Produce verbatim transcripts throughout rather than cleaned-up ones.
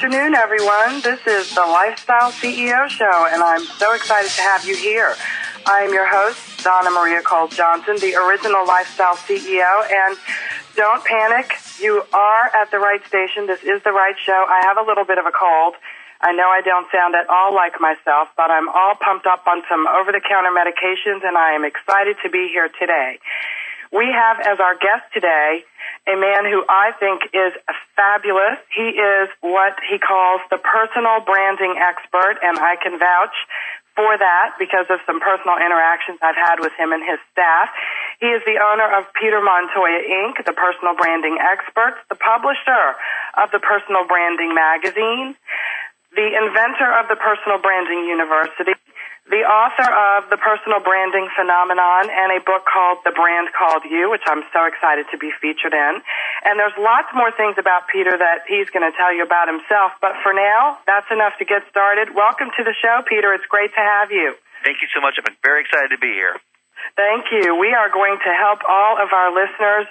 afternoon, everyone. This is the Lifestyle C E O Show, and I'm so excited to have you here. I am your host, Donna Maria Cole Johnson, the original Lifestyle C E O, and don't panic. You are at the right station. This is the right show. I have a little bit of a cold. I know I don't sound at all like myself, but I'm all pumped up on some over-the-counter medications, and I am excited to be here today. We have as our guest today a man who I think is fabulous. He is what he calls the personal branding expert, and I can vouch for that because of some personal interactions I've had with him and his staff. He is the owner of Peter Montoya, Incorporated, the personal branding expert, the publisher of the Personal Branding Magazine, the inventor of the Personal Branding University, the author of The Personal Branding Phenomenon and a book called The Brand Called You, which I'm so excited to be featured in. And there's lots more things about Peter that he's going to tell you about himself. But for now, that's enough to get started. Welcome to the show, Peter. It's great to have you. Thank you so much. I'm very excited to be here. Thank you. We are going to help all of our listeners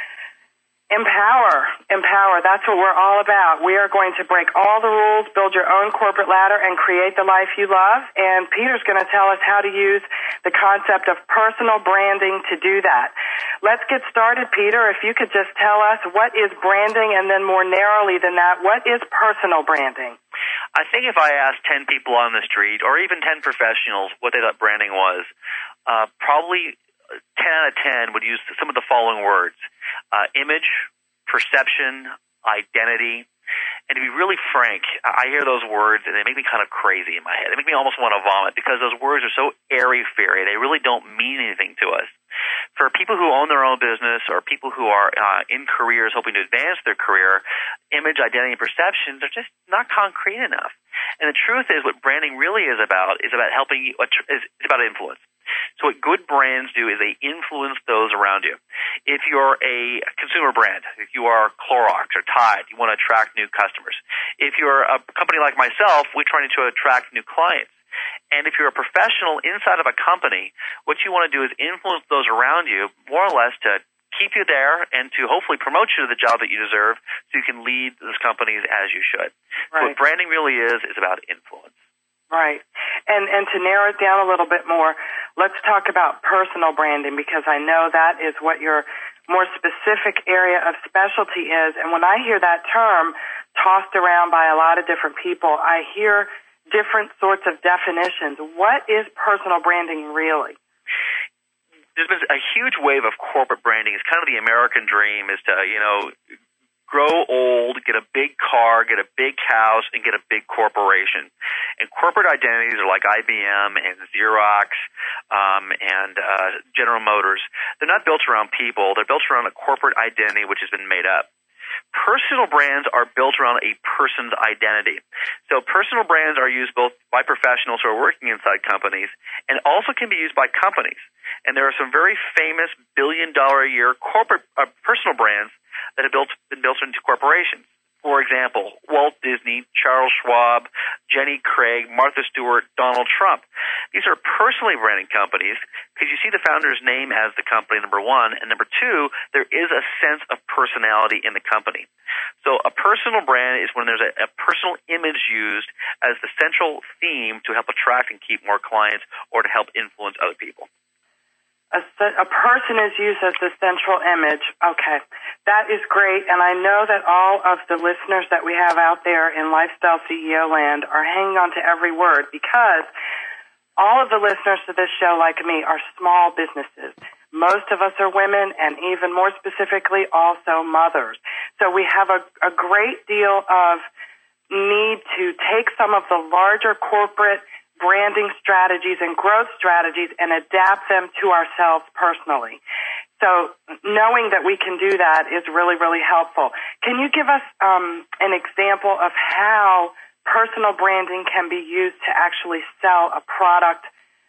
Empower. Empower. That's what we're all about. We are going to break all the rules, build your own corporate ladder, and create the life you love. And Peter's going to tell us how to use the concept of personal branding to do that. Let's get started, Peter. If you could just tell us what is branding, and then more narrowly than that, what is personal branding? I think if I asked ten people on the street, or even ten professionals, what they thought branding was, uh, probably ten out of ten would use some of the following words. Uh, image, perception, identity. And to be really frank, I hear those words and they make me kind of crazy in my head. They make me almost want to vomit because those words are so airy-fairy. They really don't mean anything to us. For people who own their own business or people who are uh, in careers hoping to advance their career, image, identity, and perceptions are just not concrete enough. And the truth is what branding really is about is about helping you, is about influence. So what good brands do is they influence those around you. If you're a consumer brand, if you are Clorox or Tide, you want to attract new customers. If you're a company like myself, we're trying to attract new clients. And if you're a professional inside of a company, what you want to do is influence those around you more or less to keep you there and to hopefully promote you to the job that you deserve so you can lead those companies as you should. Right. So what branding really is is about influence. Right. And and to narrow it down a little bit more, let's talk about personal branding because I know that is what your more specific area of specialty is. And when I hear that term tossed around by a lot of different people, I hear different sorts of definitions. What is personal branding really? There's been a huge wave of corporate branding. It's kind of the American dream is to, you know, grow old, get a big car, get a big house, and get a big corporation. And corporate identities are like I B M and Xerox um, and uh, General Motors. They're not built around people. They're built around a corporate identity which has been made up. Personal brands are built around a person's identity. So personal brands are used both by professionals who are working inside companies and also can be used by companies. And there are some very famous billion-dollar-a-year corporate uh, personal brands that have built, been built into corporations. For example, Walt Disney, Charles Schwab, Jenny Craig, Martha Stewart, Donald Trump. These are personally branded companies because you see the founder's name as the company, number one, and number two, there is a sense of personality in the company. So a personal brand is when there's a, a personal image used as the central theme to help attract and keep more clients or to help influence other people. A, a person is used as the central image. Okay, that is great, and I know that all of the listeners that we have out there in Lifestyle C E O land are hanging on to every word because all of the listeners to this show, like me, are small businesses. Most of us are women, and even more specifically, also mothers. So we have a, a great deal of need to take some of the larger corporate branding strategies and growth strategies and adapt them to ourselves personally. So knowing that we can do that is really, really helpful. Can you give us um, an example of how personal branding can be used to actually sell a product,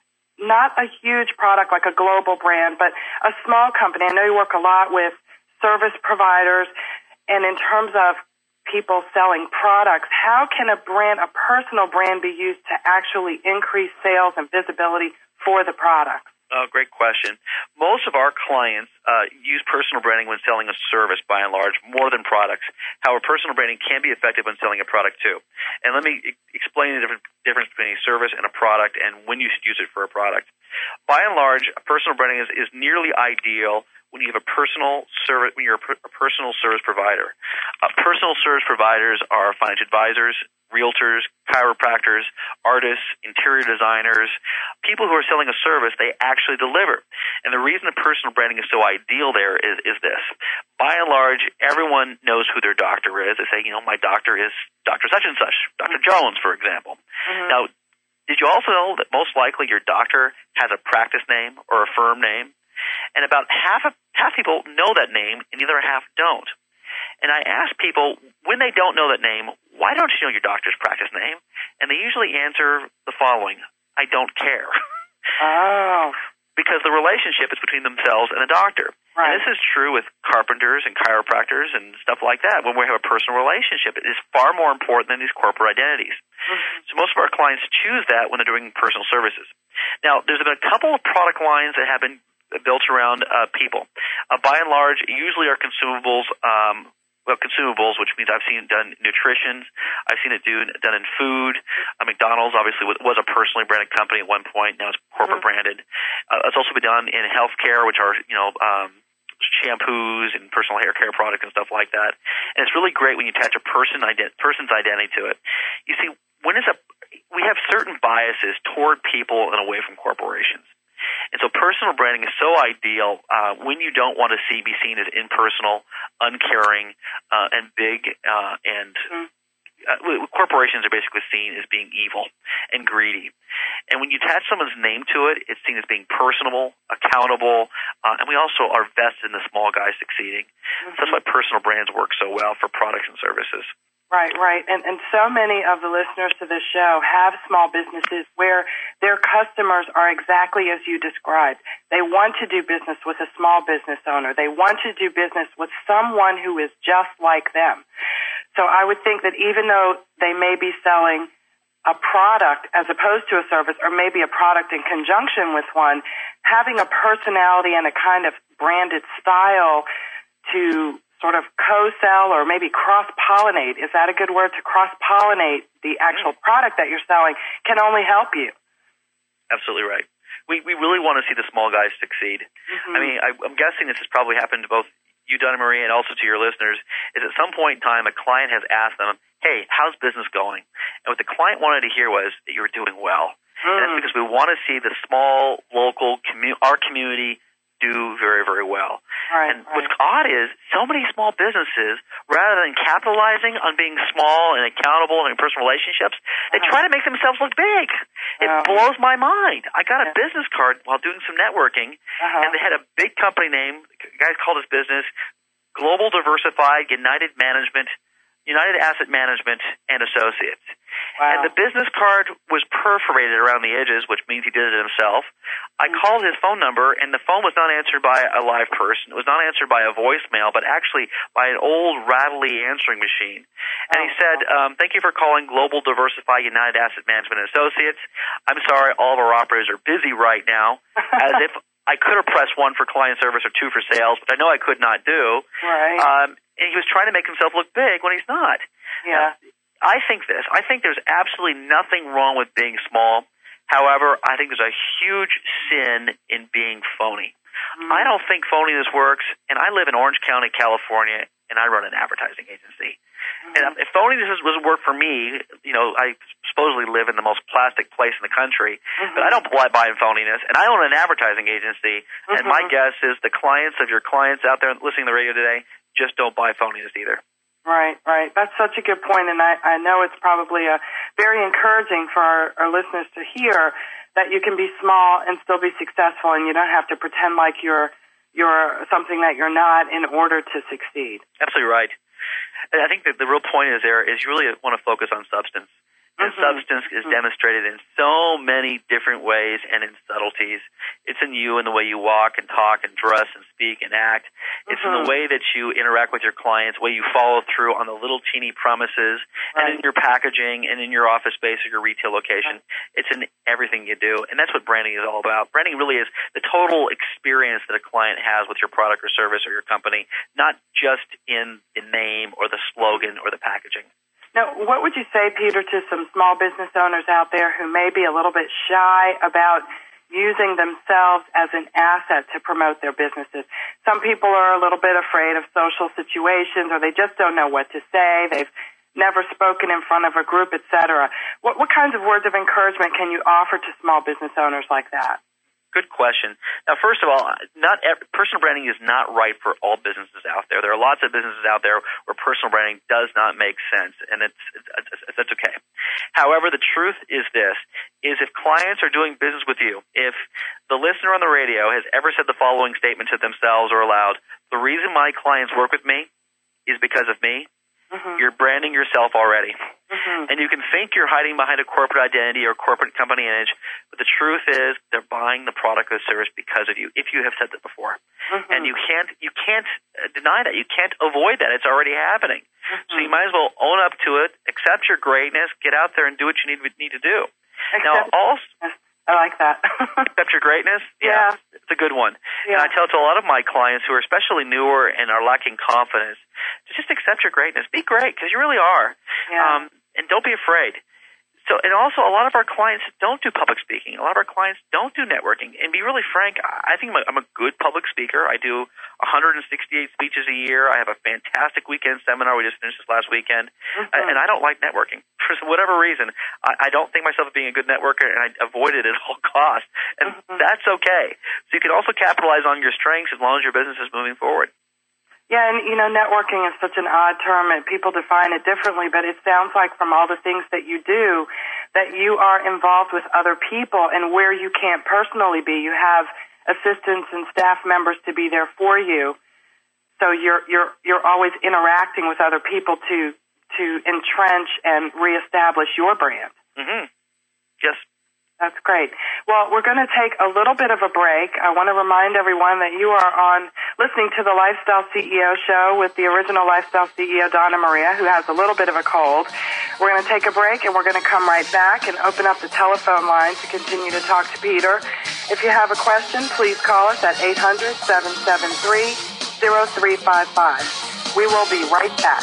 not a huge product like a global brand, but a small company? I know you work a lot with service providers, and in terms of people selling products, how can a brand, a personal brand, be used to actually increase sales and visibility for the products? Oh, great question. Most of our clients uh, use personal branding when selling a service, by and large, more than products. However, personal branding can be effective when selling a product, too. And let me e- explain the difference, difference between a service and a product and when you should use it for a product. By and large, personal branding is, is nearly ideal when you have a personal service, when you're a, per, a personal service provider. Uh, personal service providers are financial advisors, realtors, chiropractors, artists, interior designers, people who are selling a service they actually deliver. And the reason that personal branding is so ideal there is, is this. By and large, everyone knows who their doctor is. They say, you know, my doctor is Doctor such and such, Doctor Jones, for example. Mm-hmm. Now, did you also know that most likely your doctor has a practice name or a firm name? And about half of half people know that name, and the other half don't. And I ask people, when they don't know that name, why don't you know your doctor's practice name? And they usually answer the following: I don't care. Oh. Because the relationship is between themselves and the doctor. Right. And this is true with carpenters and chiropractors and stuff like that. When we have a personal relationship, it is far more important than these corporate identities. Mm-hmm. So most of our clients choose that when they're doing personal services. Now, there's been a couple of product lines that have been built around uh, people. Uh, by and large, usually are consumables, um, well, consumables, which means I've seen it done in nutrition. I've seen it do, done in food. Uh, McDonald's obviously was a personally branded company at one point. Now it's corporate mm-hmm. branded. Uh, it's also been done in healthcare, which are, you know, um, shampoos and personal hair care products and stuff like that. And it's really great when you attach a person ident- person's identity to it. You see, when it's a, we have certain biases toward people and away from corporations. And so personal branding is so ideal uh, when you don't want to see be seen as impersonal, uncaring, uh, and big, uh, and uh, corporations are basically seen as being evil and greedy. And when you attach someone's name to it, it's seen as being personable, accountable, uh, and we also are vested in the small guy succeeding. Mm-hmm. So that's why personal brands work so well for products and services. Right, right. And, and so many of the listeners to this show have small businesses where their customers are exactly as you described. They want to do business with a small business owner. They want to do business with someone who is just like them. So I would think that even though they may be selling a product as opposed to a service, or maybe a product in conjunction with one, having a personality and a kind of branded style to sort of co-sell or maybe cross-pollinate, is that a good word, to cross-pollinate the actual product that you're selling, can only help you. Absolutely right. We we really want to see the small guys succeed. Mm-hmm. I mean, I, I'm guessing this has probably happened to both you, Donna Marie, and also to your listeners, is at some point in time a client has asked them, hey, how's business going? And what the client wanted to hear was that you were doing well. Mm. And that's because we want to see the small, local, commu- our community do very, very well. Right, and right. what's odd is so many small businesses, rather than capitalizing on being small and accountable and in personal relationships, they uh-huh. try to make themselves look big. It uh-huh. blows my mind. I got a yeah. business card while doing some networking, uh-huh. and they had a big company name. The guy called his business Global Diversified United Management, United Asset Management and Associates. Wow. And the business card was perforated around the edges, which means he did it himself. I mm-hmm. called his phone number, and the phone was not answered by a live person. It was not answered by a voicemail, but actually by an old, rattly answering machine. And oh, he said, um, thank you for calling Global Diversified United Asset Management and Associates. I'm sorry, all of our operators are busy right now, as if I could have pressed one for client service or two for sales, but I know I could not do. Right. Um, and he was trying to make himself look big when he's not. Yeah. Now, I think this. I think there's absolutely nothing wrong with being small. However, I think there's a huge sin in being phony. Mm. I don't think phoniness works, and I live in Orange County, California, and I run an advertising agency. Mm. And if phoniness doesn't work for me, you know, I supposedly live in the most plastic place in the country, mm-hmm. but I don't buy in phoniness, and I own an advertising agency, mm-hmm. and my guess is the clients of your clients out there listening to the radio today just don't buy phoniness either. Right, right. That's such a good point, and I, I know it's probably a very encouraging for our, our listeners to hear that you can be small and still be successful, and you don't have to pretend like you're you're something that you're not in order to succeed. Absolutely right. And I think that the real point is there is you really want to focus on substance. And mm-hmm. substance is mm-hmm. demonstrated in so many different ways and in subtleties. It's in you, in the way you walk and talk and dress and speak and act. It's mm-hmm. in the way that you interact with your clients, the way you follow through on the little teeny promises, right. and in your packaging and in your office space or your retail location. Right. It's in everything you you do, and that's what branding is all about. Branding really is the total experience that a client has with your product or service or your company, not just in the name or the slogan or the packaging. Now, what would you say, Peter, to some small business owners out there who may be a little bit shy about using themselves as an asset to promote their businesses? Some people are a little bit afraid of social situations, or they just don't know what to say. They've never spoken in front of a group, et cetera. What, what kinds of words of encouragement can you offer to small business owners like that? Good question. Now, first of all, not every, personal branding is not right for all businesses out there. There are lots of businesses out there where personal branding does not make sense, and it's, it's that's okay. However, the truth is this, is if clients are doing business with you, if the listener on the radio has ever said the following statement to themselves or aloud, the reason my clients work with me is because of me, mm-hmm. you're branding yourself already. Mm-hmm. And you can think you're hiding behind a corporate identity or corporate company image, but the truth is they're buying the product or service because of you, if you have said that before. Mm-hmm. And you can't you can't deny that. You can't avoid that. It's already happening. Mm-hmm. So you might as well own up to it, accept your greatness, get out there and do what you need, need to do. Accept, now, also, I like that. Accept your greatness? Yeah, yeah. It's a good one. Yeah. And I tell it to a lot of my clients who are especially newer and are lacking confidence, to just accept your greatness. Be great, because you really are. Yeah. Um, and don't be afraid. So, and also, a lot of our clients don't do public speaking. A lot of our clients don't do networking. And be really frank, I think I'm a, I'm a good public speaker. I do one hundred sixty-eight speeches a year. I have a fantastic weekend seminar. We just finished this last weekend. Mm-hmm. And I don't like networking. For whatever reason, I, I don't think myself as being a good networker, and I avoid it at all costs. And mm-hmm. that's okay. So you can also capitalize on your strengths as long as your business is moving forward. Yeah, and, you know, networking is such an odd term, and people define it differently, but it sounds like from all the things that you do that you are involved with other people, and where you can't personally be, you have assistants and staff members to be there for you. So you're you're you're always interacting with other people to to entrench and reestablish your brand. Mm-hmm. Yes. That's great. Well, we're going to take a little bit of a break. I want to remind everyone that you are on listening to the Lifestyle C E O Show with the original Lifestyle C E O, Donna Maria, who has a little bit of a cold. We're going to take a break, and we're going to come right back and open up the telephone line to continue to talk to Peter. If you have a question, please call us at eight hundred, seven seven three, zero three five five. We will be right back.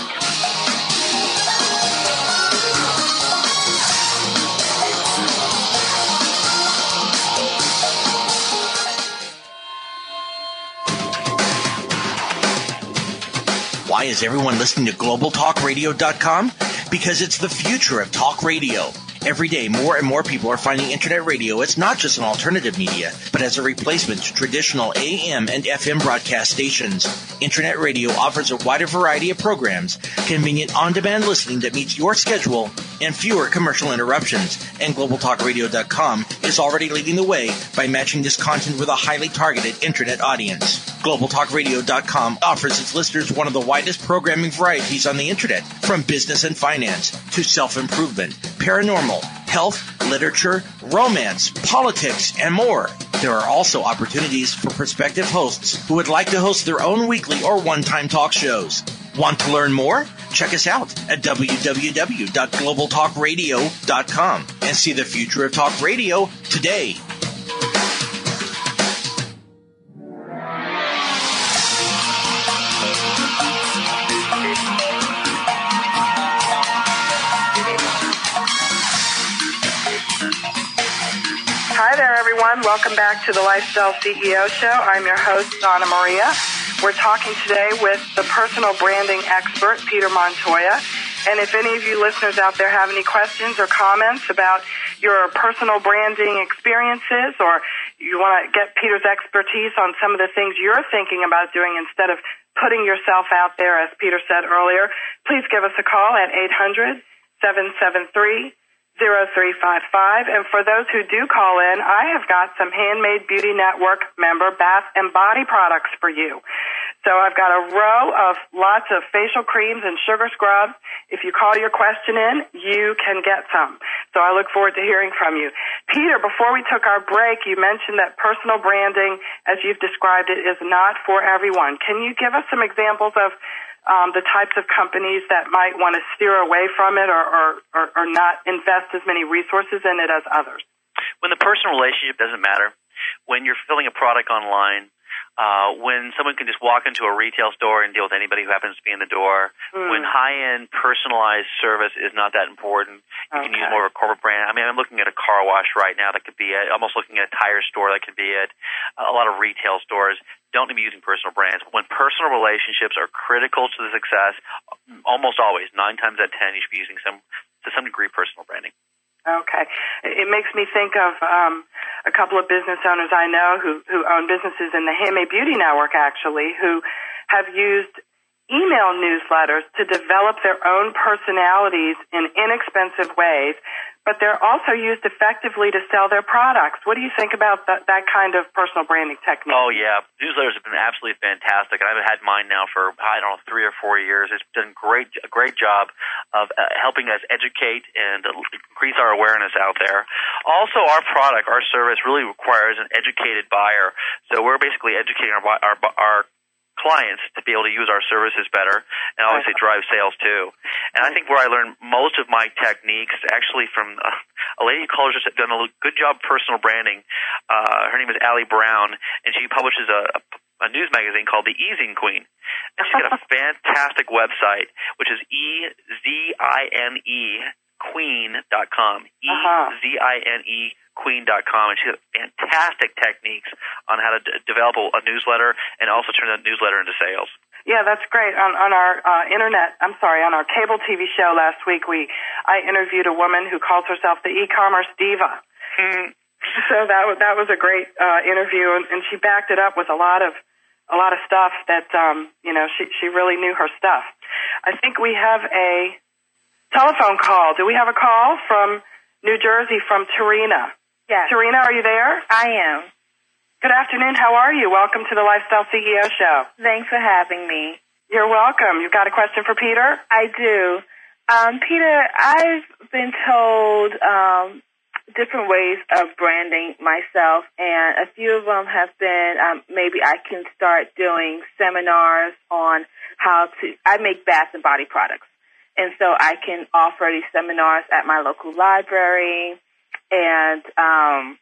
Why is everyone listening to global talk radio dot com? Because it's the future of talk radio. Every day, more and more people are finding internet radio as not just an alternative media, but as a replacement to traditional A M and F M broadcast stations. Internet radio offers a wider variety of programs, convenient on-demand listening that meets your schedule, and fewer commercial interruptions. And global talk radio dot com is already leading the way by matching this content with a highly targeted internet audience. global talk radio dot com offers its listeners one of the widest programming varieties on the internet, from business and finance to self-improvement, paranormal, health, literature, romance, politics, and more. There are also opportunities for prospective hosts who would like to host their own weekly or one-time talk shows. Want to learn more? Check us out at w w w dot global talk radio dot com and see the future of talk radio today. Hi there, everyone. Welcome back to the Lifestyle C E O Show. I'm your host, Donna Maria. We're talking today with the personal branding expert, Peter Montoya. And if any of you listeners out there have any questions or comments about your personal branding experiences, or you want to get Peter's expertise on some of the things you're thinking about doing instead of putting yourself out there, as Peter said earlier, please give us a call at eight hundred, seven seven three, zero three five five. And for those who do call in, I have got some Handmade Beauty Network member bath and body products for you. So I've got a row of lots of facial creams and sugar scrubs. If you call your question in, you can get some. So I look forward to hearing from you. Peter, before we took our break, you mentioned that personal branding, as you've described it, is not for everyone. Can you give us some examples of Um, the types of companies that might want to steer away from it, or, or, or, or not invest as many resources in it as others? when the personal relationship doesn't matter, when you're fulfilling a product online, uh, when someone can just walk into a retail store and deal with anybody who happens to be in the door, mm. when high-end personalized service is not that important, you okay. can use more of a corporate brand. I mean, I'm looking at a car wash right now that could be it. Almost looking at a tire store that could be it. A lot of retail stores don't need to be using personal brands. When personal relationships are critical to the success, almost always, nine times out of ten, you should be using some, to some degree, personal branding. Okay. It makes me think of um, a couple of business owners I know who, who own businesses in the Handmade Beauty Network, actually, who have used email newsletters to develop their own personalities in inexpensive ways, but they're also used effectively to sell their products. What do you think about that, that kind of personal branding technique? Oh, yeah. Newsletters have been absolutely fantastic. I've had mine now for, I don't know, three or four years. It's done great, a great job of uh, helping us educate and increase our awareness out there. Also, our product, our service really requires an educated buyer. So we're basically educating our our, our clients to be able to use our services better and obviously drive sales too. And I think where I learned most of my techniques actually from uh, a lady who calls herself done a good job personal branding. Uh, her name is Allie Brown, and she publishes a, a, a news magazine called The Easing Queen. And she's got a fantastic website, which is E Z I N E queen dot com. E Z I N E queen dot com, and she has fantastic techniques on how to d- develop a, a newsletter and also turn that newsletter into sales. Yeah, that's great. On, on our uh, internet, I'm sorry, on our cable T V show last week, we I interviewed a woman who calls herself the e-commerce diva. Mm. So that was that was a great uh, interview, and, and she backed it up with a lot of a lot of stuff that um, you know she she really knew her stuff. I think we have a telephone call. Do we have a call from New Jersey from Tarina? Yes. Tarina, are you there? I am. Good afternoon. How are you? Welcome to the Lifestyle C E O Show. Thanks for having me. You're welcome. You've got a question for Peter? I do. Um, Peter, I've been told um, different ways of branding myself, and a few of them have been um, maybe I can start doing seminars on how to, I make bath and body products, and so I can offer these seminars at my local library and um,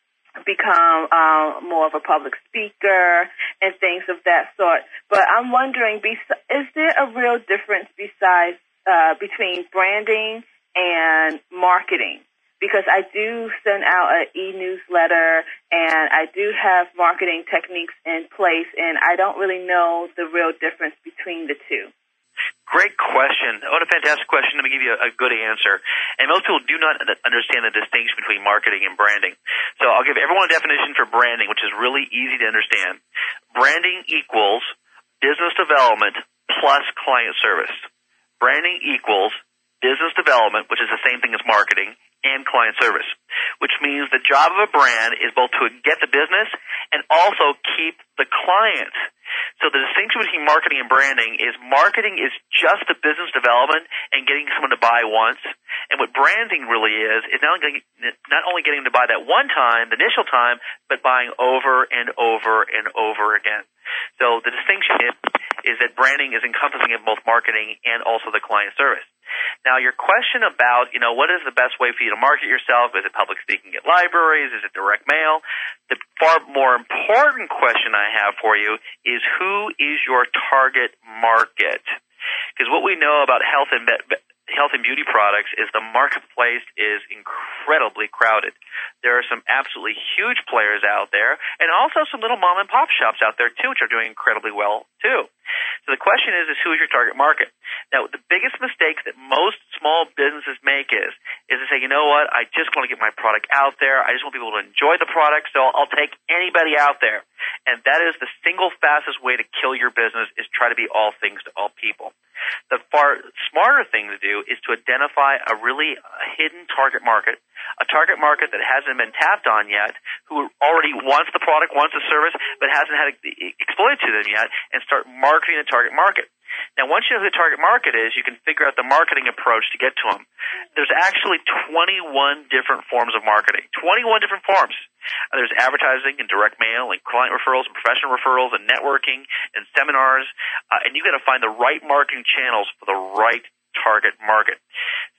become uh, more of a public speaker and things of that sort. But I'm wondering, is there a real difference besides uh, between branding and marketing? Because I do send out an e-newsletter and I do have marketing techniques in place, and I don't really know the real difference between the two. Great question. What a fantastic question. Let me give you a, a good answer. And most people do not understand the distinction between marketing and branding. So I'll give everyone a definition for branding, which is really easy to understand. Branding equals business development plus client service. Branding equals business development, which is the same thing as marketing, and client service, which means the job of a brand is both to get the business and also keep the clients. So the distinction between marketing and branding is marketing is just the business development and getting someone to buy once. And what branding really is, is not only, not only getting them to buy that one time, the initial time, but buying over and over and over again. So the distinction is, is that branding is encompassing of both marketing and also the client service. Now, your question about, you know, what is the best way for you to market yourself? Is it public speaking at libraries? Is it direct mail? The far more important question I have for you is who is your target market? Because what we know about health and be- health and beauty products is the marketplace is incredibly crowded. There are some absolutely huge players out there, and also some little mom and pop shops out there too, which are doing incredibly well too. So the question is, is who is your target market? Now, the biggest mistake that most small businesses make is, is to say, you know what, I just want to get my product out there. I just want people to enjoy the product, so I'll take anybody out there. And that is the single fastest way to kill your business, is try to be all things to all people. The far smarter thing to do is to identify a really hidden target market, a target market that hasn't been tapped on yet, who already wants the product, wants the service, but hasn't had it exploited to them yet, and start marketing the target market. Now, once you know who the target market is, you can figure out the marketing approach to get to them. There's actually twenty-one different forms of marketing, twenty-one different forms. There's advertising and direct mail and client referrals and professional referrals and networking and seminars, uh, and you've got to find the right marketing channels for the right target market.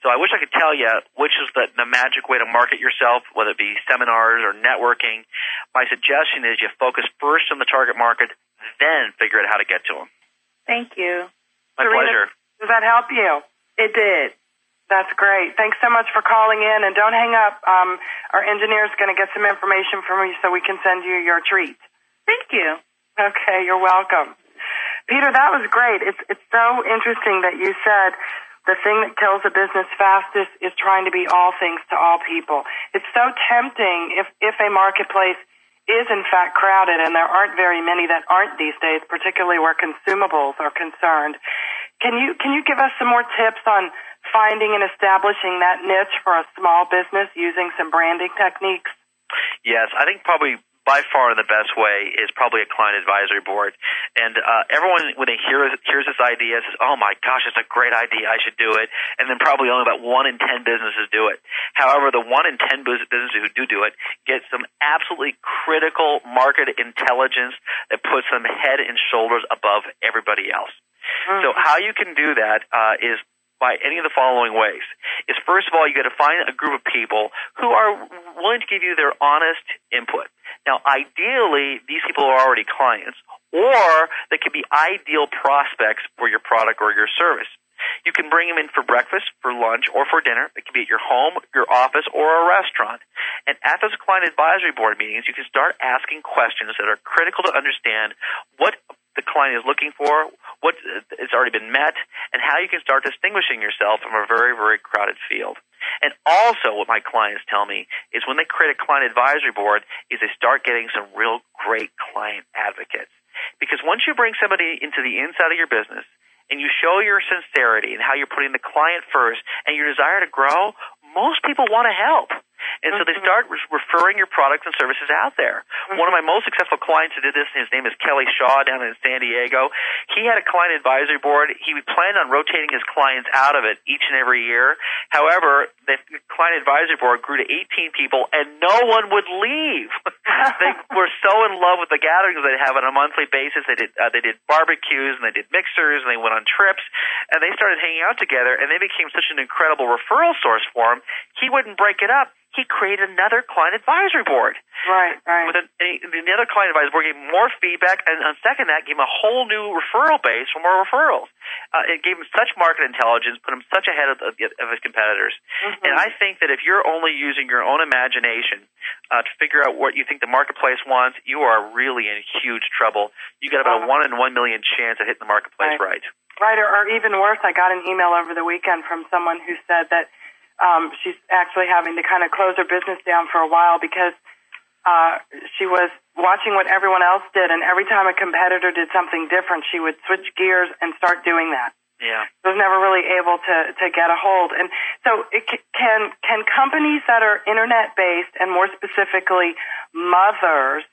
So I wish I could tell you which is the, the magic way to market yourself, whether it be seminars or networking. My suggestion is you focus first on the target market, then figure out how to get to them. Thank you. My Serena, pleasure. Does that help you? It did. That's great. Thanks so much for calling in, and don't hang up. Um, our engineer is going to get some information from you so we can send you your treat. Thank you. Okay, you're welcome. Peter, that was great. It's it's so interesting that you said the thing that kills a business fastest is trying to be all things to all people. It's so tempting if, if a marketplace is in fact crowded, and there aren't very many that aren't these days, particularly where consumables are concerned. Can you can you give us some more tips on finding and establishing that niche for a small business using some branding techniques? Yes, I think probably by far the best way is probably a client advisory board. And uh, everyone, when they hear hears this idea, says, oh my gosh, it's a great idea, I should do it. And then probably only about one in ten businesses do it. However, the one in ten businesses who do do it get some absolutely critical market intelligence that puts them head and shoulders above everybody else. Mm-hmm. So how you can do that uh, is by any of the following ways. Is first of all, you got to find a group of people who are willing to give you their honest input. Now, ideally, these people are already clients, or they could be ideal prospects for your product or your service. You can bring them in for breakfast, for lunch, or for dinner. It can be at your home, your office, or a restaurant. And at those client advisory board meetings, you can start asking questions that are critical to understand what the client is looking for, what has already been met, and how you can start distinguishing yourself from a very, very crowded field. And also what my clients tell me is when they create a client advisory board is they start getting some real great client advocates. Because once you bring somebody into the inside of your business and you show your sincerity and how you're putting the client first and your desire to grow, most people want to help. And so they start re- referring your products and services out there. Mm-hmm. One of my most successful clients who did this, his name is Kelly Shaw down in San Diego. He had a client advisory board. He planned on rotating his clients out of it each and every year. However, the client advisory board grew to eighteen people, and no one would leave. They were so in love with the gatherings they have on a monthly basis. They did uh, they did barbecues, and they did mixers, and they went on trips, and they started hanging out together, and they became such an incredible referral source for him. He wouldn't break it up. He created another client advisory board. Right, right. With an, a, the other client advisory board gave him more feedback, and on second that, gave him a whole new referral base for more referrals. Uh, it gave him such market intelligence, put him such ahead of, of, of his competitors. Mm-hmm. And I think that if you're only using your own imagination uh, to figure out what you think the marketplace wants, you are really in huge trouble. You got about a one in one million chance of hitting the marketplace right. Right, right or, or even worse, I got an email over the weekend from someone who said that Um, she's actually having to kind of close her business down for a while because uh, she was watching what everyone else did, and every time a competitor did something different, she would switch gears and start doing that. Yeah, she was never really able to to get a hold. And so, it can can companies that are internet based, and more specifically, mothers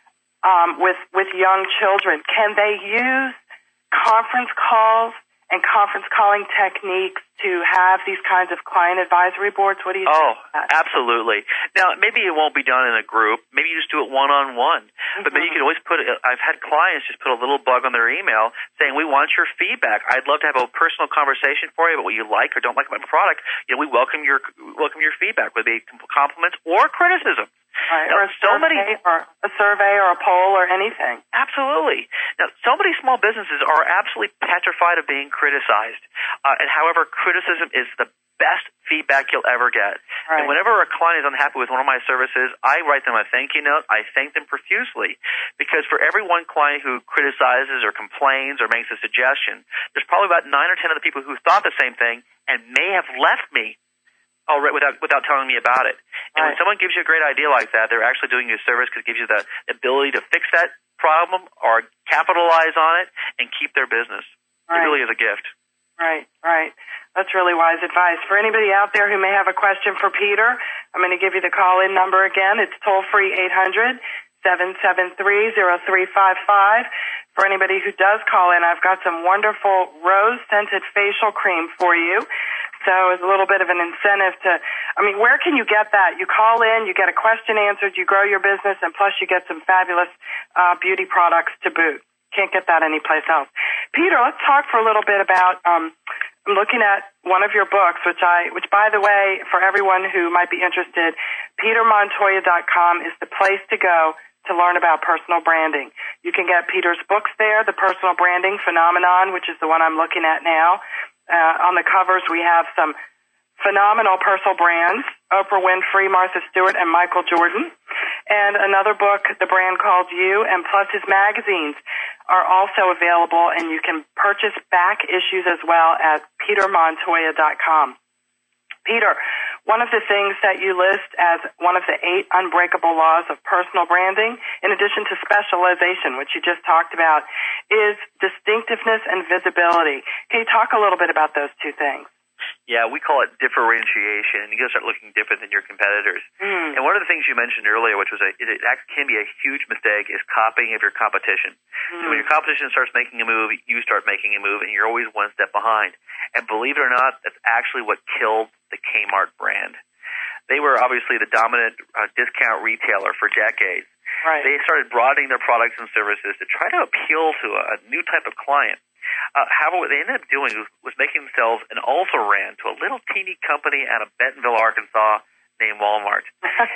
um, with with young children, can they use conference calls and conference calling techniques to have these kinds of client advisory boards? What do you oh, think? Oh, absolutely. Now, maybe it won't be done in a group. Maybe you just do it one-on-one. Mm-hmm. But maybe you can always put, I've had clients just put a little bug on their email saying, we want your feedback. I'd love to have a personal conversation for you about what you like or don't like about my product. You know, we welcome your welcome your feedback, whether it be compliments or criticism. Right, now, or a so survey, many, or a survey, or a poll, or anything. Absolutely. Now, so many small businesses are absolutely petrified of being criticized. Uh, and however, criticism is the best feedback you'll ever get. Right. And whenever a client is unhappy with one of my services, I write them a thank you note. I thank them profusely. Because for every one client who criticizes or complains or makes a suggestion, there's probably about nine or ten other people who thought the same thing and may have left me already without without telling me about it. And right. when someone gives you a great idea like that, they're actually doing you a service because it gives you the ability to fix that problem or capitalize on it and keep their business. Right. It really is a gift. Right, right. That's really wise advice. For anybody out there who may have a question for Peter, I'm going to give you the call-in number again. It's toll-free eight hundred, seven seven three, zero three five five. For anybody who does call in, I've got some wonderful rose-scented facial cream for you. So it's a little bit of an incentive to, I mean, where can you get that? You call in, you get a question answered, you grow your business, and plus you get some fabulous uh, beauty products to boot. Can't get that anyplace else. Peter, let's talk for a little bit about um, I'm looking at one of your books, which I, which by the way, for everyone who might be interested, Peter Montoya dot com is the place to go to learn about personal branding. You can get Peter's books there, The Personal Branding Phenomenon, which is the one I'm looking at now. Uh, on the covers, we have some phenomenal personal brands, Oprah Winfrey, Martha Stewart, and Michael Jordan. And another book, The Brand Called You, and plus his magazines are also available, and you can purchase back issues as well at Peter Montoya dot com. Peter, one of the things that you list as one of the eight unbreakable laws of personal branding, in addition to specialization, which you just talked about, is distinctiveness and visibility. Can you talk a little bit about those two things? Yeah, we call it differentiation. You got to start looking different than your competitors. Mm. And one of the things you mentioned earlier, which was a, it, it can be a huge mistake, is copying of your competition. Mm. So when your competition starts making a move, you start making a move, and you're always one step behind. And believe it or not, that's actually what killed the Kmart brand. They were obviously the dominant uh, discount retailer for decades. Right. They started broadening their products and services to try to appeal to a, a new type of client. Uh, however, what they ended up doing was, was making themselves an also-ran to a little teeny company out of Bentonville, Arkansas, named Walmart.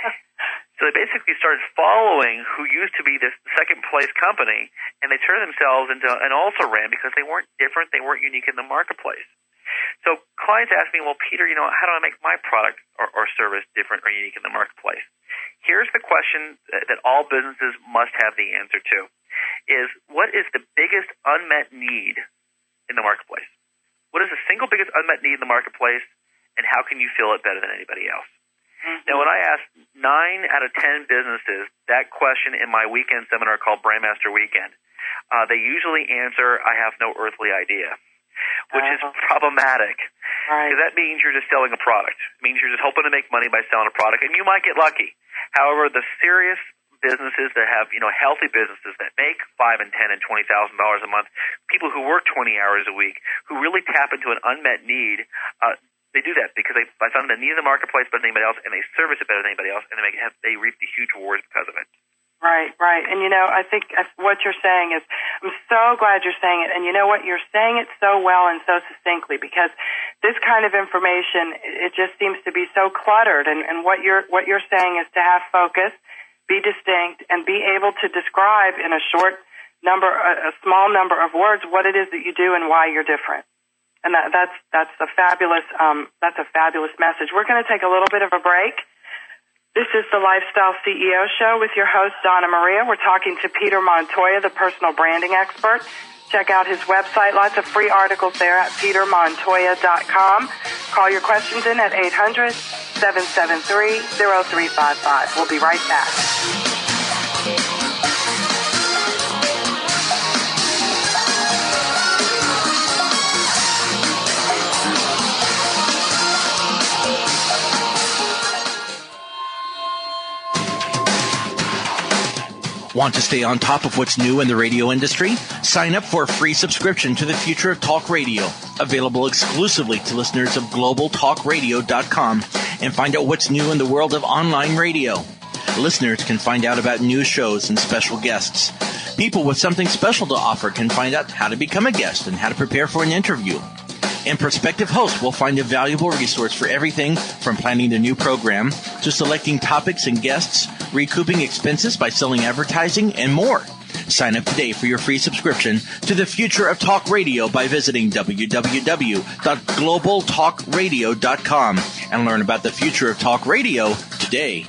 So they basically started following who used to be this second-place company, and they turned themselves into an also-ran because they weren't different, they weren't unique in the marketplace. So clients ask me, well, Peter, you know, how do I make my product or, or service different or unique in the marketplace? Here's the question that all businesses must have the answer to, is what is the biggest unmet need in the marketplace? What is the single biggest unmet need in the marketplace, and how can you fill it better than anybody else? Mm-hmm. Now, when I ask nine out of ten businesses that question in my weekend seminar called Brandmaster Weekend, uh, they usually answer, I have no earthly idea, which uh-huh. is problematic. Right. Because that means you're just selling a product. It means you're just hoping to make money by selling a product, and you might get lucky. However, the serious businesses that have, you know, healthy businesses that make five and ten and twenty thousand dollars a month, people who work twenty hours a week, who really tap into an unmet need, uh, they do that because they find the need in the marketplace better than anybody else, and they service it better than anybody else, and they make have, they reap the huge rewards because of it. Right, right. And, you know, I think what you're saying is, I'm so glad you're saying it. And you know what? You're saying it so well and so succinctly, because this kind of information, it just seems to be so cluttered. And, and what you're what you're saying is to have focus, be distinct, and be able to describe in a short number, a, a small number of words, what it is that you do and why you're different. And that, that's that's a fabulous um, that's a fabulous message. We're going to take a little bit of a break. This is the Lifestyle C E O Show with your host, Donna Maria. We're talking to Peter Montoya, the personal branding expert. Check out his website. Lots of free articles there at Peter Montoya dot com. Call your questions in at eight hundred, seven seven three, zero three five five. We'll be right back. Want to stay on top of what's new in the radio industry? Sign up for a free subscription to the Future of Talk Radio, available exclusively to listeners of Global Talk Radio dot com, and find out what's new in the world of online radio. Listeners can find out about new shows and special guests. People with something special to offer can find out how to become a guest and how to prepare for an interview. And prospective hosts will find a valuable resource for everything from planning the new program to selecting topics and guests, recouping expenses by selling advertising, and more. Sign up today for your free subscription to the Future of Talk Radio by visiting w w w dot global talk radio dot com and learn about the future of talk radio today.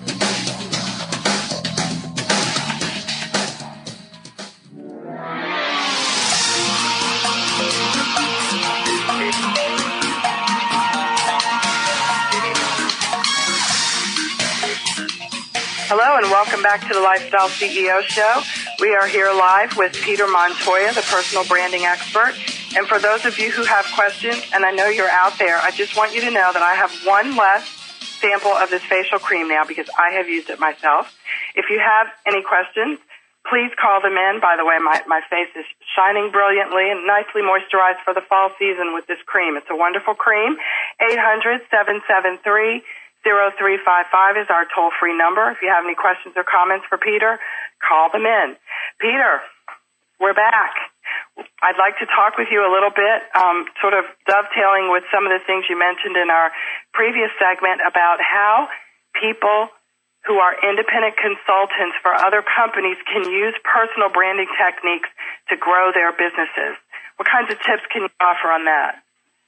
Hello and welcome back to the Lifestyle C E O Show. We are here live with Peter Montoya, the personal branding expert. And for those of you who have questions, and I know you're out there, I just want you to know that I have one less sample of this facial cream now because I have used it myself. If you have any questions, please call them in. By the way, my, my face is shining brilliantly and nicely moisturized for the fall season with this cream. It's a wonderful cream. eight hundred, seven seven three, zero three five five is our toll-free number. If you have any questions or comments for Peter, call them in. Peter, we're back. I'd like to talk with you a little bit, um, sort of dovetailing with some of the things you mentioned in our previous segment about how people who are independent consultants for other companies can use personal branding techniques to grow their businesses. What kinds of tips can you offer on that?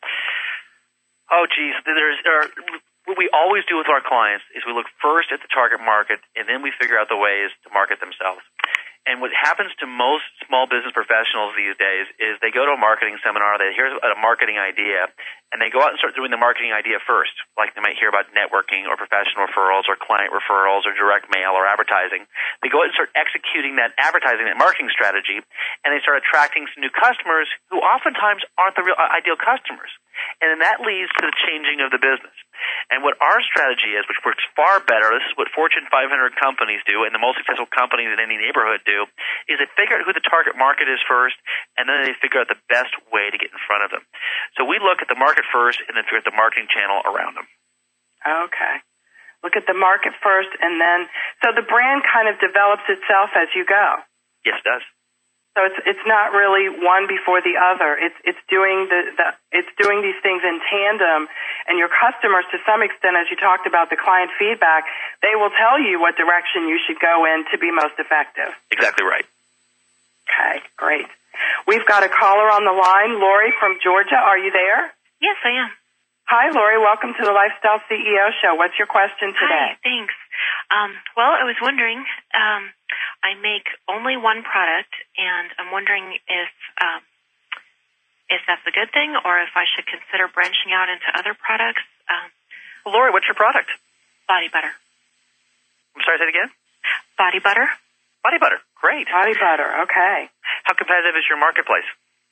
Oh, geez. There's, there are, what we always do with our clients is we look first at the target market, and then we figure out the ways to market themselves. And what happens to most small business professionals these days is they go to a marketing seminar, they hear a marketing idea, and they go out and start doing the marketing idea first. Like they might hear about networking or professional referrals or client referrals or direct mail or advertising. They go out and start executing that advertising, that marketing strategy, and they start attracting some new customers who oftentimes aren't the real ideal customers. And then that leads to the changing of the business. And what our strategy is, which works far better, this is what Fortune five hundred companies do and the most successful companies in any neighborhood do, is they figure out who the target market is first, and then they figure out the best way to get in front of them. So we look at the market first and then figure out the marketing channel around them. Okay. Look at the market first, and then, so the brand kind of develops itself as you go. Yes, it does. So it's it's not really one before the other. It's it's doing the, the it's doing these things in tandem, and your customers, to some extent, as you talked about the client feedback, they will tell you what direction you should go in to be most effective. Exactly right. Okay, great. We've got a caller on the line, Lori from Georgia. Are you there? Yes, I am. Hi, Lori. Welcome to the Lifestyle C E O Show. What's your question today? Hi, thanks. Um, well, I was wondering. Um, I make only one product, and I'm wondering if um, if that's a good thing or if I should consider branching out into other products. Um, well, Lori, what's your product? Body butter. I'm sorry, say it again? Body butter. Body butter. Great. Body butter. Okay. How competitive is your marketplace?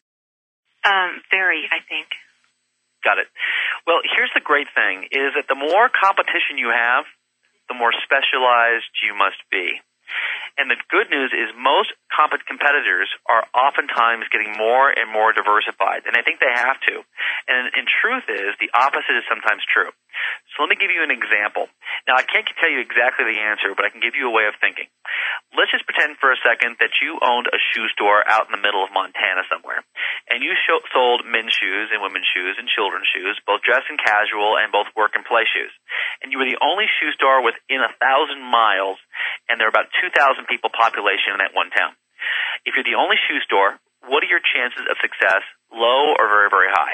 Um, very, I think. Got it. Well, here's the great thing, is that the more competition you have, the more specialized you must be. And the good news is most comp- competitors are oftentimes getting more and more diversified, and I think they have to. And in truth is, the opposite is sometimes true. So let me give you an example. Now, I can't tell you exactly the answer, but I can give you a way of thinking. Let's just pretend for a second that you owned a shoe store out in the middle of Montana somewhere, and you show- sold men's shoes and women's shoes and children's shoes, both dress and casual, and both work and play shoes. And you were the only shoe store within a thousand miles, and there are about two thousand people population in that one town. If you're the only shoe store, what are your chances of success, low or very, very high?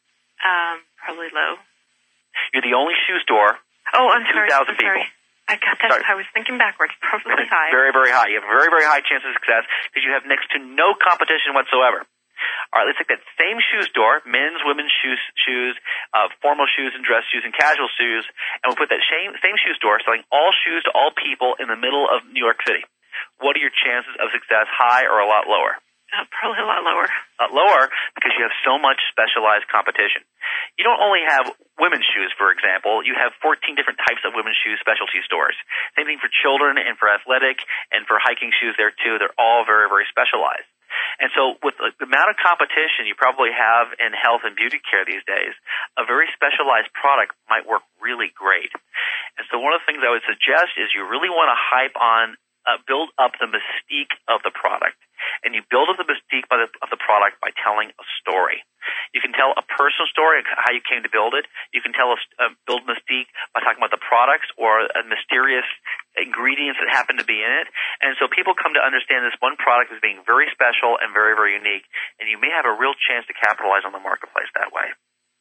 Um, probably low. You're the only shoe store. Oh, I'm sorry. two thousand I'm people. sorry. I got that. Sorry. I was thinking backwards. Probably high. Very, very high. You have a very, very high chance of success because you have next to no competition whatsoever. All right, let's take that same shoe store, men's, women's shoes, shoes, uh, formal shoes and dress shoes and casual shoes, and we'll put that same, same shoe store selling all shoes to all people in the middle of New York City. What are your chances of success, high or a lot lower? Uh, probably a lot lower. A lot lower because you have so much specialized competition. You don't only have women's shoes, for example. You have fourteen different types of women's shoes specialty stores. Same thing for children and for athletic and for hiking shoes there, too. They're all very, very specialized. And so with the amount of competition you probably have in health and beauty care these days, a very specialized product might work really great. And so one of the things I would suggest is you really want to hype on, uh, build up the mystique of the product. And you build up the mystique by the, of the product by telling a story. You can tell a personal story of how you came to build it. You can tell a, uh, build mystique by talking about the products or a mysterious ingredients that happen to be in it. And so people come to understand this one product as being very special and very, very unique. And you may have a real chance to capitalize on the marketplace that way.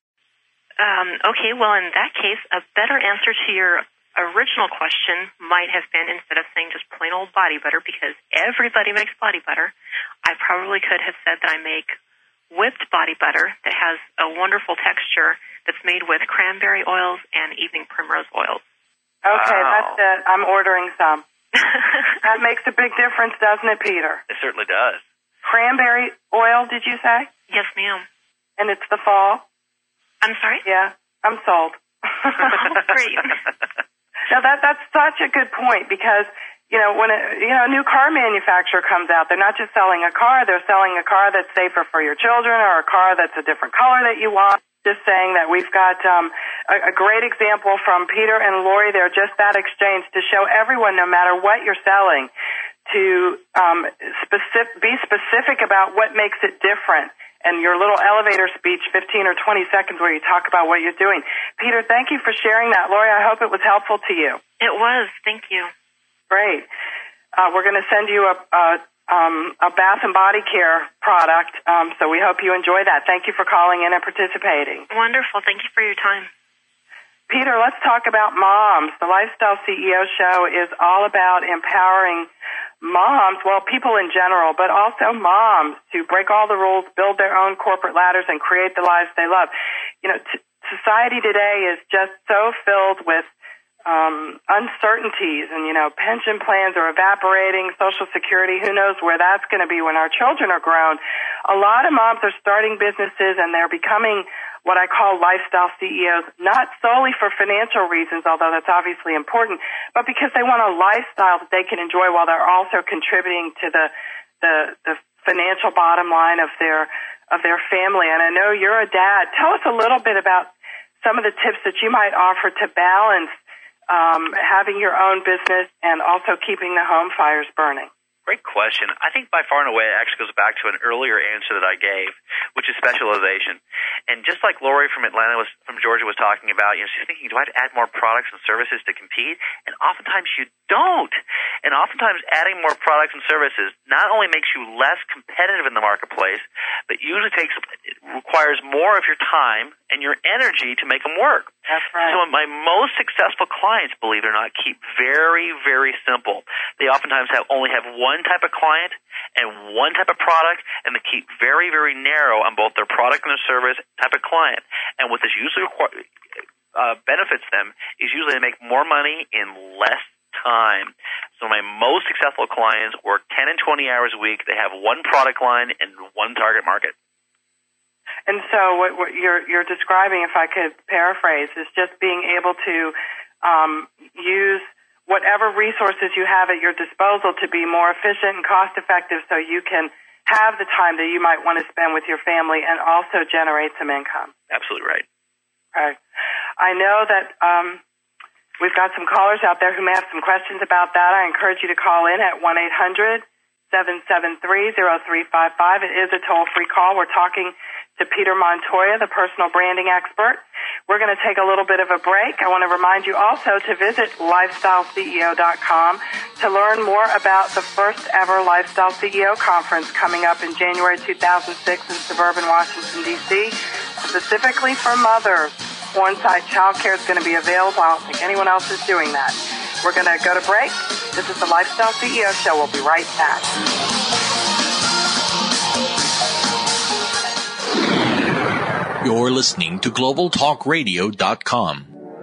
Um, okay, well, in that case, a better answer to your original question might have been, instead of saying just plain old body butter, because everybody makes body butter, I probably could have said that I make whipped body butter that has a wonderful texture that's made with cranberry oils and evening primrose oils. Okay, wow. That's it. I'm ordering some. That makes a big difference, doesn't it, Peter? It certainly does. Cranberry oil, did you say? Yes, ma'am. And it's the fall? I'm sorry? Yeah, I'm sold. Oh, great. Now that that's such a good point, because you know when a, you know a new car manufacturer comes out, they're not just selling a car; they're selling a car that's safer for your children, or a car that's a different color that you want. Just saying that we've got um, a, a great example from Peter and Lori there, just that exchange to show everyone, no matter what you're selling, to um, specific, be specific about what makes it different. And your little elevator speech, fifteen or twenty seconds, where you talk about what you're doing. Peter, thank you for sharing that. Lori, I hope it was helpful to you. It was. Thank you. Great. Uh, we're going to send you a, a, um, a bath and body care product, um, so we hope you enjoy that. Thank you for calling in and participating. Wonderful. Thank you for your time. Peter, let's talk about moms. The Lifestyle C E O Show is all about empowering moms, well, people in general, but also moms to break all the rules, build their own corporate ladders, and create the lives they love. You know, t- society today is just so filled with um, uncertainties, and, you know, pension plans are evaporating, Social Security, who knows where that's going to be when our children are grown. A lot of moms are starting businesses, and they're becoming what I call lifestyle C E Os, not solely for financial reasons, although that's obviously important, but because they want a lifestyle that they can enjoy while they're also contributing to the the, the financial bottom line of their of their family. And I know you're a dad. Tell us a little bit about some of the tips that you might offer to balance um, having your own business and also keeping the home fires burning. Great question. I think by far and away it actually goes back to an earlier answer that I gave, which is specialization. And just like Lori from Atlanta was, from Georgia was talking about, you know, she's thinking, do I have to add more products and services to compete? And oftentimes you don't. And oftentimes adding more products and services not only makes you less competitive in the marketplace, but usually takes, it requires more of your time and your energy to make them work. That's right. So my most successful clients, believe it or not, keep very, very simple. They oftentimes have only have one type of client and one type of product, and they keep very, very narrow on both their product and their service type of client. And what this usually require, uh, benefits them is usually they make more money in less time. So my most successful clients work ten and twenty hours a week. They have one product line and one target market. And so what, what you're, you're describing, if I could paraphrase, is just being able to um, use whatever resources you have at your disposal to be more efficient and cost-effective so you can have the time that you might want to spend with your family and also generate some income. Absolutely right. Right. I know that um, we've got some callers out there who may have some questions about that. I encourage you to call in at one eight hundred seven seven three zero three five five. It is a toll-free call. We're talking to Peter Montoya, the personal branding expert. We're going to take a little bit of a break. I want to remind you also to visit lifestyle C E O dot com to learn more about the first ever Lifestyle C E O conference coming up in January two thousand six in suburban Washington, D C, specifically for mothers. On-site childcare is going to be available. I don't think anyone else is doing that. We're going to go to break. This is the Lifestyle C E O Show. We'll be right back. You're listening to global talk radio dot com.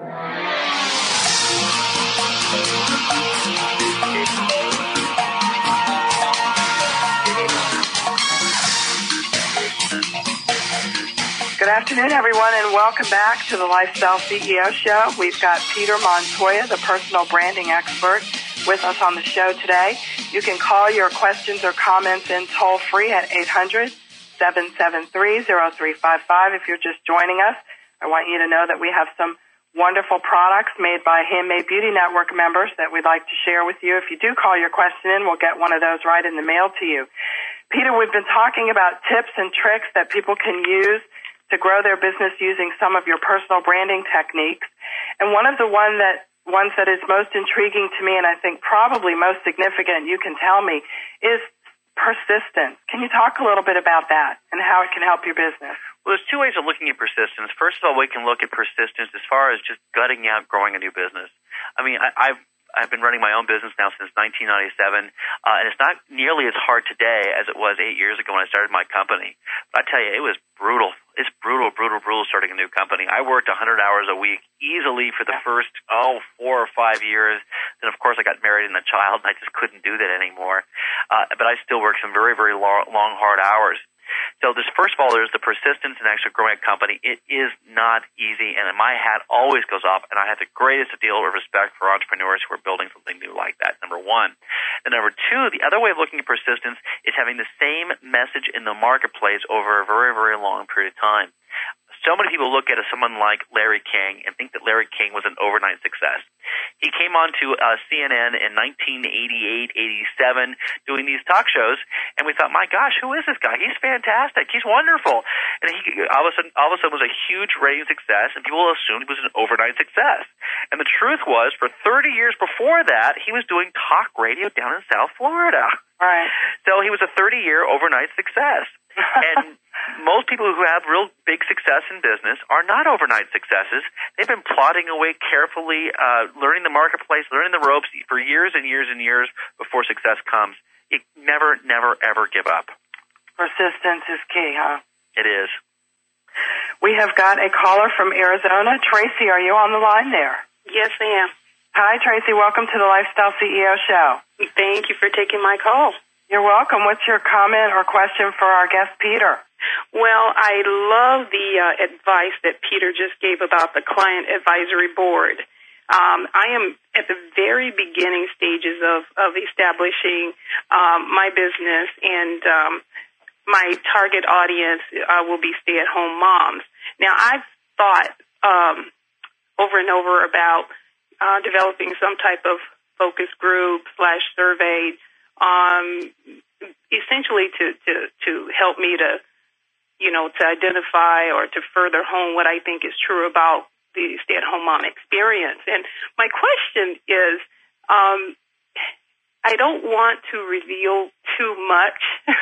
Good afternoon, everyone, and welcome back to the Lifestyle C E O Show. We've got Peter Montoya, the personal branding expert, with us on the show today. You can call your questions or comments in toll-free at eight hundred seven seven three zero three five five. If you're just joining us, I want you to know that we have some wonderful products made by Handmade Beauty Network members that we'd like to share with you. If you do call your question in, we'll get one of those right in the mail to you. Peter, we've been talking about tips and tricks that people can use to grow their business using some of your personal branding techniques. And one of the one that ones that is most intriguing to me, and I think probably most significant, you can tell me, is persistence. Can you talk a little bit about that and how it can help your business? Well, there's two ways of looking at persistence. First of all, we can look at persistence as far as just gutting out growing a new business. I mean, I, I've I've been running my own business now since nineteen ninety-seven, uh, and it's not nearly as hard today as it was eight years ago when I started my company. But I tell you, it was brutal. It's brutal, brutal, brutal starting a new company. I worked one hundred hours a week easily for the first, oh, four or five years. Then, of course, I got married and a child, and I just couldn't do that anymore. Uh, but I still worked some very, very long, long, hard hours. So this, first of all, there's the persistence in actually growing a company. It is not easy, and my hat always goes off, and I have the greatest deal of respect for entrepreneurs who are building something new like that, number one. And number two, the other way of looking at persistence is having the same message in the marketplace over a very, very long period of time. so many people look at someone like Larry King and think that Larry King was an overnight success. He came on to uh, C N N in nineteen eighty-eight, eighty-seven doing these talk shows, and we thought, my gosh, who is this guy? He's fantastic. He's wonderful. And he all of a sudden, all of a sudden was a huge rating success, and people assumed he was an overnight success. And the truth was, for thirty years before that, he was doing talk radio down in South Florida. Right. So he was a thirty-year overnight success. And most people who have real big success in business are not overnight successes. They've been plodding away carefully, uh, learning the marketplace, learning the ropes for years and years and years before success comes. You never, never, ever give up. Persistence is key, huh? It is. We have got a caller from Arizona. Tracy, are you on the line there? Yes, I am. Hi, Tracy. Welcome to the Lifestyle C E O Show. Thank you for taking my call. You're welcome. What's your comment or question for our guest, Peter? Well, I love the uh, advice that Peter just gave about the Client Advisory Board. Um, I am at the very beginning stages of, of establishing um, my business, and um, my target audience uh, will be stay-at-home moms. Now, I've thought um, over and over about uh, developing some type of focus group slash survey, um, essentially to, to, to help me to, you know, to identify or to further hone what I think is true about the stay-at-home mom experience. And my question is, um, I don't want to reveal too much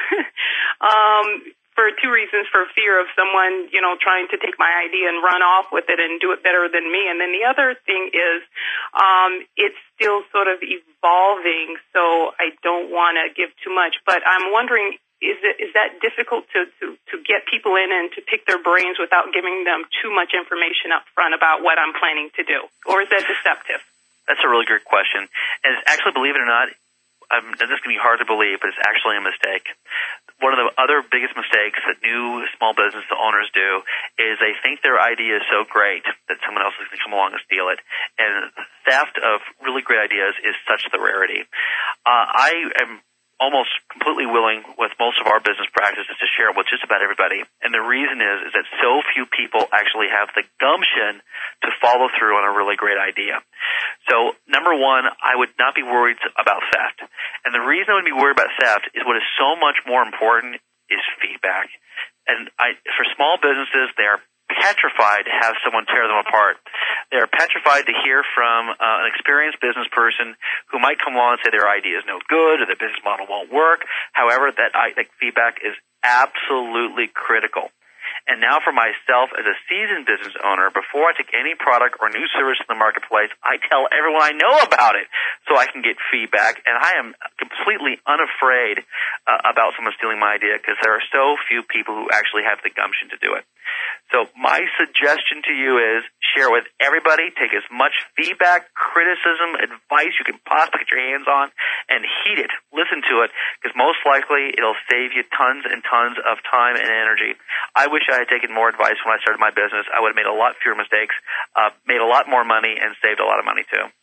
um, for two reasons: for fear of someone, you know, trying to take my idea and run off with it and do it better than me. And then the other thing is, um, it's still sort of evolving, so I don't want to give too much. But I'm wondering, is it is that difficult to, to, to get people in and to pick their brains without giving them too much information up front about what I'm planning to do? Or is that deceptive? That's a really great question. And it's actually, believe it or not, um, this is going to be hard to believe, but it's actually a mistake. One of the other biggest mistakes that new small business owners do is they think their idea is so great that someone else is going to come along and steal it. And theft of really great ideas is such the rarity. Uh, I am almost completely willing with most of our business practices to share with just about everybody. And the reason is, is that so few people actually have the gumption to follow through on a really great idea. So, number one, I would not be worried about theft. And the reason I would be worried about theft is what is so much more important is feedback. And I, for small businesses, they are petrified to have someone tear them apart. They're petrified to hear from uh, an experienced business person who might come along and say their idea is no good or their business model won't work. However, that, I, that feedback is absolutely critical. And now for myself as a seasoned business owner, before I take any product or new service in the marketplace, I tell everyone I know about it so I can get feedback. And I am completely unafraid uh, about someone stealing my idea because there are so few people who actually have the gumption to do it. So my suggestion to you is share with everybody, take as much feedback, criticism, advice you can possibly get your hands on, and heed it. Listen to it, because most likely it'll save you tons and tons of time and energy. I wish I had taken more advice when I started my business. I would have made a lot fewer mistakes, uh, made a lot more money, and saved a lot of money too.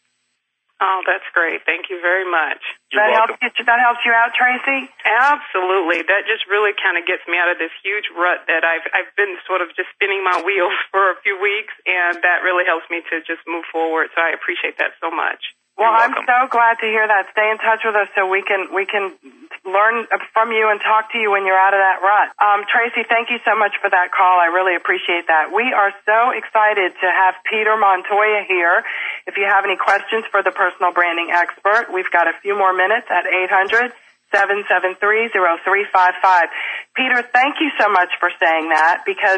Oh, that's great. Thank you very much. You're that welcome. helps you, that helps you out, Tracy? Absolutely. That just really kind of gets me out of this huge rut that I've I've been sort of just spinning my wheels for a few weeks, and that really helps me to just move forward. So I appreciate that so much. Well, I'm so glad to hear that. Stay in touch with us so we can we can learn from you and talk to you when you're out of that rut. Um, Tracy, thank you so much for that call. I really appreciate that. We are so excited to have Peter Montoya here. If you have any questions for the personal branding expert, we've got a few more minutes at eight hundred, seven seven three, zero three five five. Peter, thank you so much for saying that, because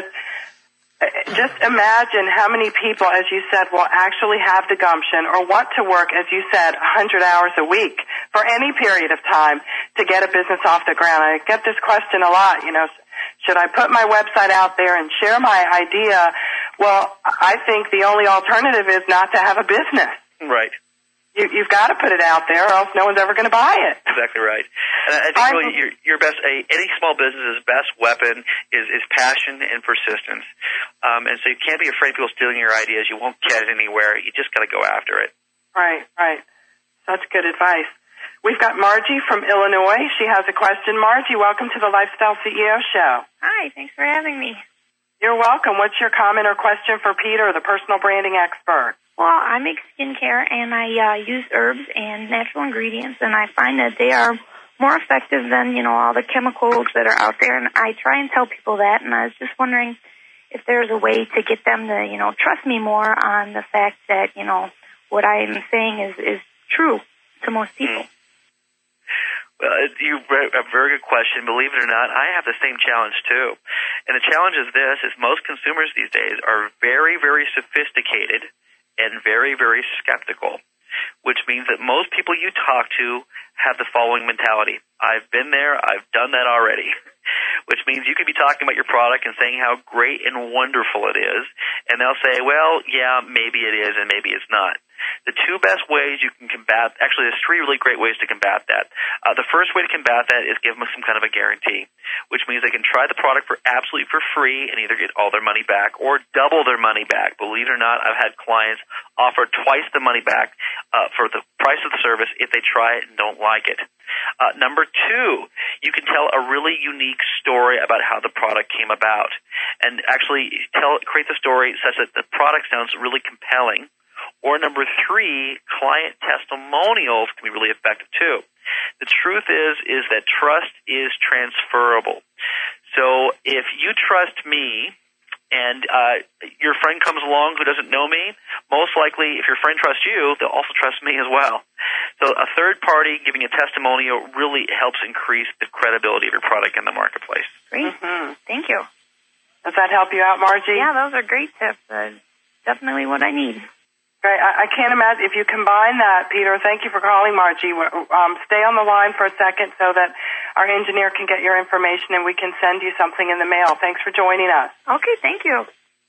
just imagine how many people, as you said, will actually have the gumption or want to work, as you said, one hundred hours a week for any period of time to get a business off the ground. I get this question a lot, you know, should I put my website out there and share my idea? Well, I think the only alternative is not to have a business. Right. You, you've got to put it out there, or else no one's ever going to buy it. Exactly right. And I think really your, your best, a, any small business's best weapon is, is passion and persistence. Um, and so you can't be afraid of people stealing your ideas. You won't get it anywhere. You just got to go after it. Right, right. Such good advice. We've got Margie from Illinois. She has a question. Margie, welcome to the Lifestyle C E O Show. Hi, thanks for having me. You're welcome. What's your comment or question for Peter, the personal branding expert? Well, I make skincare, and I uh, use herbs and natural ingredients, and I find that they are more effective than, you know, all the chemicals that are out there, and I try and tell people that, and I was just wondering if there's a way to get them to, you know, trust me more on the fact that, you know, what I am saying is, is true to most people. Mm. Well, you a very good question. Believe it or not, I have the same challenge too. And the challenge is this: is most consumers these days are very, very sophisticated and very, very skeptical, which means that most people you talk to have the following mentality: I've been there, I've done that already. Which means you could be talking about your product and saying how great and wonderful it is, and they'll say, well, yeah, maybe it is and maybe it's not. The two best ways you can combat, actually there's three really great ways to combat that. Uh, the first way to combat that is give them some kind of a guarantee, which means they can try the product for absolutely for free and either get all their money back or double their money back. Believe it or not, I've had clients offer twice the money back uh, for the price of the service if they try it and don't like it. Uh, number two, you can tell a really unique story about how the product came about, and actually tell create the story such that the product sounds really compelling. Or number three, client testimonials can be really effective too. The truth is, is that trust is transferable. So if you trust me and uh, your friend comes along who doesn't know me, most likely if your friend trusts you, they'll also trust me as well. So a third party giving a testimonial really helps increase the credibility of your product in the marketplace. Great. Mm-hmm. Thank you. Does that help you out, Margie? Yeah, those are great tips. Uh, definitely what I need. Great. I, I can't imagine if you combine that, Peter. Thank you for calling, Margie. Um, stay on the line for a second so that our engineer can get your information and we can send you something in the mail. Thanks for joining us. Okay, thank you.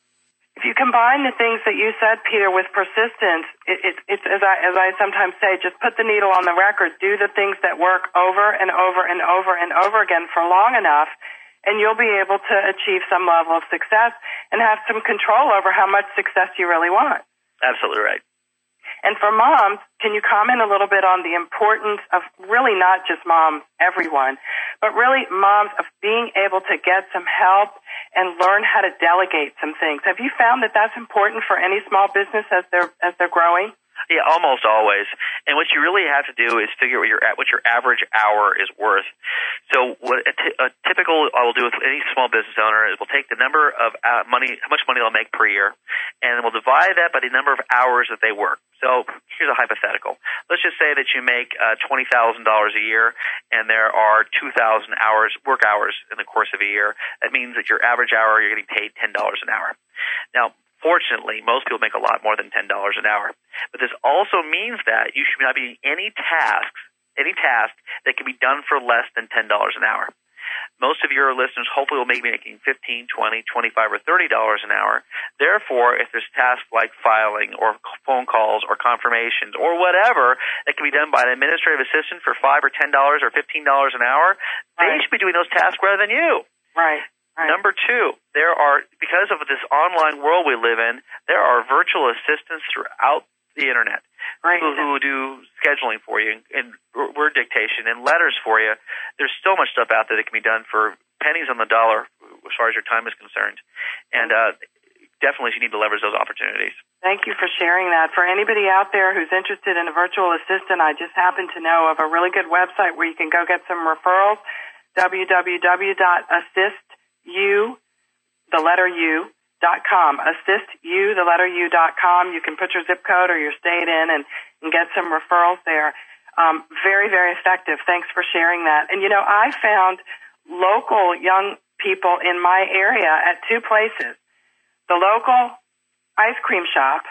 If you combine the things that you said, Peter, with persistence, it, it, it's as I, as I sometimes say, just put the needle on the record. Do the things that work over and over and over and over again for long enough, and you'll be able to achieve some level of success and have some control over how much success you really want. Absolutely right. And for moms, can you comment a little bit on the importance of really not just moms, everyone, but really moms of being able to get some help and learn how to delegate some things? Have you found that that's important for any small business as they're as they're growing? Yeah, almost always. And what you really have to do is figure what your what your average hour is worth. So what a, t- a typical I will do with any small business owner is we'll take the number of uh, money, how much money they'll make per year, and we'll divide that by the number of hours that they work. So here's a hypothetical. Let's just say that you make uh, twenty thousand dollars a year, and there are two thousand hours work hours in the course of a year. That means that your average hour you're getting paid ten dollars an hour. Now, fortunately, most people make a lot more than ten dollars an hour. But this also means that you should not be doing any tasks, any task that can be done for less than ten dollars an hour. Most of your listeners hopefully will be making fifteen, twenty, twenty-five, or thirty dollars an hour. Therefore, if there's tasks like filing or phone calls or confirmations or whatever that can be done by an administrative assistant for five or ten dollars or fifteen dollars an hour, right, they should be doing those tasks rather than you. Right. Right. Number two, there are, because of this online world we live in, there are virtual assistants throughout the internet. Right. People who do scheduling for you and word dictation and letters for you. There's so much stuff out there that can be done for pennies on the dollar as far as your time is concerned. And uh, definitely you need to leverage those opportunities. Thank you for sharing that. For anybody out there who's interested in a virtual assistant, I just happen to know of a really good website where you can go get some referrals, w w w dot assist you, the letter U, dot com. assist you, the letter U, dot com. You can put your zip code or your state in and, and get some referrals there. Um, very, very effective. Thanks for sharing that. And, you know, I found local young people in my area at two places, the local ice cream shop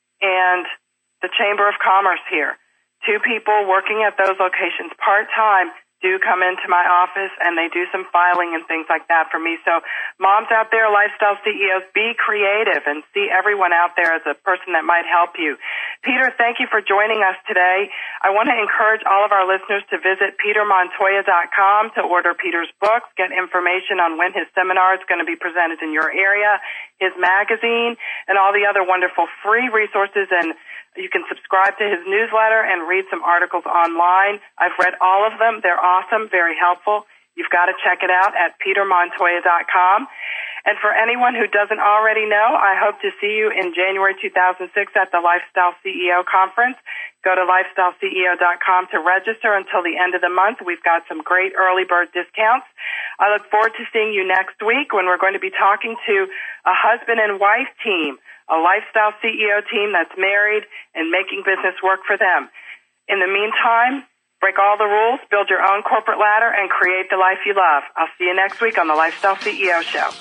and the Chamber of Commerce here. Two people working at those locations part-time do come into my office, and they do some filing and things like that for me. So moms out there, lifestyle C E Os, be creative and see everyone out there as a person that might help you. Peter, thank you for joining us today. I want to encourage all of our listeners to visit peter montoya dot com to order Peter's books, get information on when his seminar is going to be presented in your area, his magazine, and all the other wonderful free resources. And you can subscribe to his newsletter and read some articles online. I've read all of them. They're awesome, very helpful. You've got to check it out at peter montoya dot com. And for anyone who doesn't already know, I hope to see you in January two thousand six at the Lifestyle C E O Conference. Go to lifestyle C E O dot com to register until the end of the month. We've got some great early bird discounts. I look forward to seeing you next week when we're going to be talking to a husband and wife team, a Lifestyle C E O team that's married and making business work for them. In the meantime, break all the rules, build your own corporate ladder, and create the life you love. I'll see you next week on the Lifestyle C E O Show.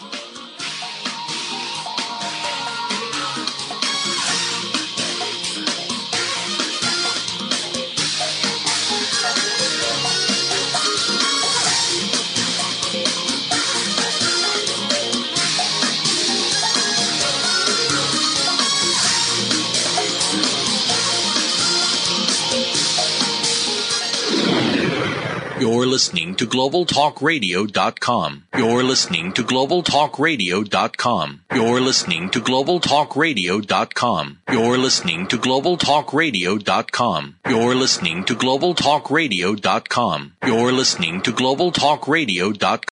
You're listening to global talk radio dot com. You're listening to global talk radio dot com. You're listening to global talk radio dot com. You're listening to global talk radio dot com. You're listening to global talk radio dot com. You're listening to global talk radio dot com.